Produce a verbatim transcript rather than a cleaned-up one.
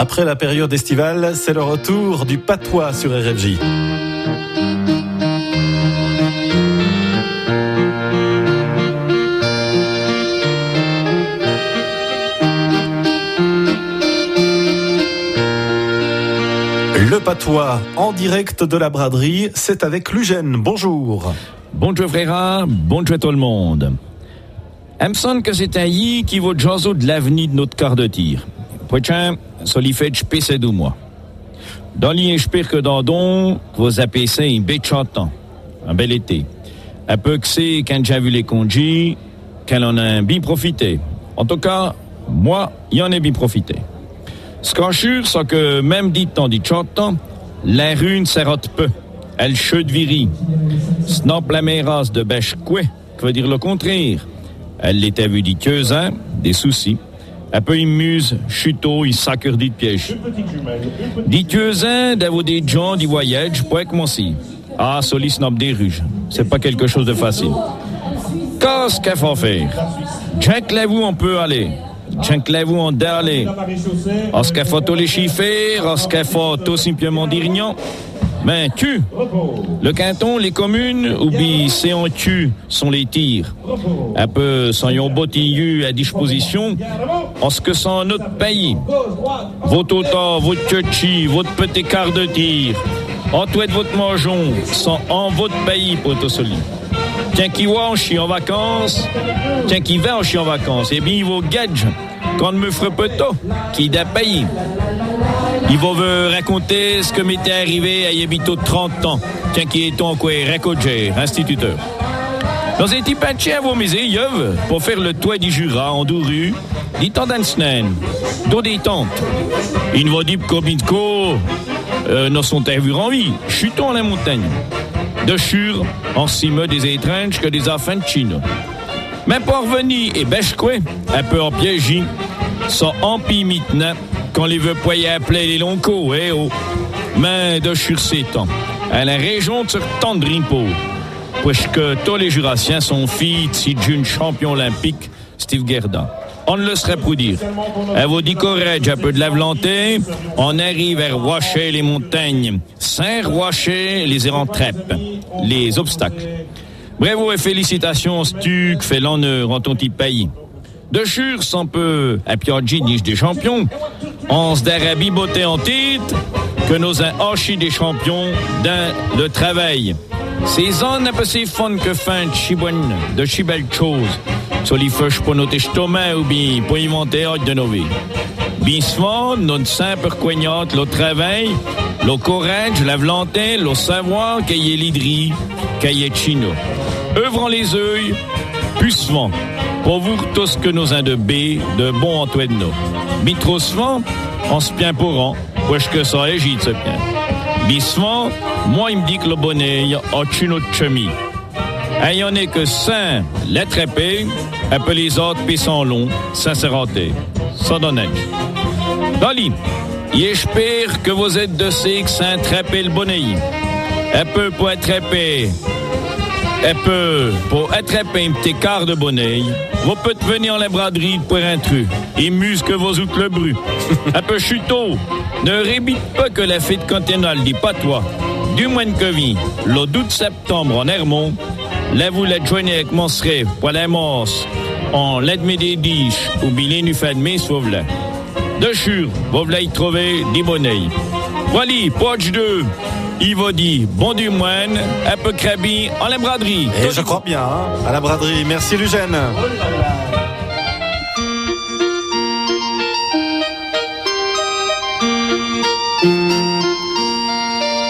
Après la période estivale, c'est le retour du patois sur R F J. Le patois en direct de la braderie, c'est avec Lugène. Bonjour. Bonjour frère, bonjour tout le monde. Il me semble que c'est un yi qui vaut jaso de l'avenir de notre quart de tir. Prochain, ça lui fait spécial de moi. Dans l'espère que dans don, vous avez un bête chantant, un bel été. Un peu que c'est quand j'ai vu les congés, qu'elle en a bien profité. En tout cas, moi, il en ai bien profité. Ce qu'on jure, c'est que même dit tant dit chantant, la rune s'arrête peu. Elle chute viri. Snap la mérasse de bêche quoi, que veut dire le contraire. Elle l'était vue dit hein, des soucis. Un peu immuse, chuteau, il sacre dit piège. Dit hein, d'avoir des gens du voyage, pour être moi aussi. Ah, soli snap des ruges. C'est pas quelque chose de facile. Qu'est-ce qu'il faut faire? Jack vous on peut aller. Jack vous on doit aller. Est-ce qu'il faut tous les chiffrer? Est-ce qu'il faut tout simplement dire non? Ben, tu. Le canton, les communes, ou bien c'est en tu sont les tirs. Un peu sans yon botillu à disposition, en ce que c'est notre pays. Votre auto, votre tchotchi, votre petit quart de tir, en tout votre mangeon, sont en votre pays pour tout solide. Tiens qui va en chie en vacances, tiens qui va en chie en vacances, et bien il va gadge, quand me ferait peu tôt, qui d'un pays. Il va vous raconter ce que m'était arrivé à Yébito trente ans, tiens qui est en quoi Racoger, instituteur. Dans un petit patché à vos misés, yeuve, pour faire le toit du Jura en Douru, dit tant d'Ansnen, d'eau des tentes. Il va dire Kobinko, euh, nous sont intervus en vie, chutons à la montagne. De chur, en cime des étranges que des affaires de Chine. Mais pour revenir et bêche quoi, un peu en piège, sont empi maintenant, quand les veut poyer appeler les longs eh oh. Mais de chur ces temps, à la région de ce Tandrinpo, puisque tous les Jurassiens sont filles si d'une champion olympique, Steve Gerda. On ne le serait pour dire. Elle vous dit courage, un peu de la volonté, on arrive à rocher les montagnes, sans rocher les érentrèpes, les obstacles. Bravo et félicitations, Stuc, fait l'honneur en ton petit pays. De chur, sans peu, à Piaggi, niche des champions, on se d'Arabie beauté en titre, que nos un hachis des champions dans le travail. Ces ans n'a pas si fun que fin de chibonne, de si belles choses. Sur les feuilles pour notre estomac ou bien pour inventer de nos vies. Bien souvent, notre simple coignante, le travail, le courage, la volonté, le savoir qu'il y ait l'idri, qu'il y ait chino. Œuvrons les yeux, plus souvent, pour vous tous que nos uns de B, de bon Antoine nous. Bien trop souvent, on se pient pour an, parce que ça agite se pient. Bien souvent, moi il me dit que le bonnet a chino de chemise. Il y en a que cinq l'attraper, un peu les autres puis sont longs, ça s'est raté. Ça donne un. Dali, j'espère que vous êtes de ceux qui s'attraper le bonnet. Un peu pour attraper, un peu pour attraper un petit quart de bonnet. Vous pouvez venir en la braderie pour un truc. Et muse que vous outre le bruit. Un peu chuteau. Ne rébite pas que la fête cantonale dit pas toi. Du mois que vit, le douze septembre en Hermont, là vous la joignez avec mon sré, pour la mosse, en l'admet des diches, ou bien nous fait de mes sauve-là. De chur, vous voulez y trouver des bonnets. Voilà, poche deux, il va dire, bon du moine, un peu crabis, en la braderie. Et je crois bien, hein, à la braderie. Merci Lugène.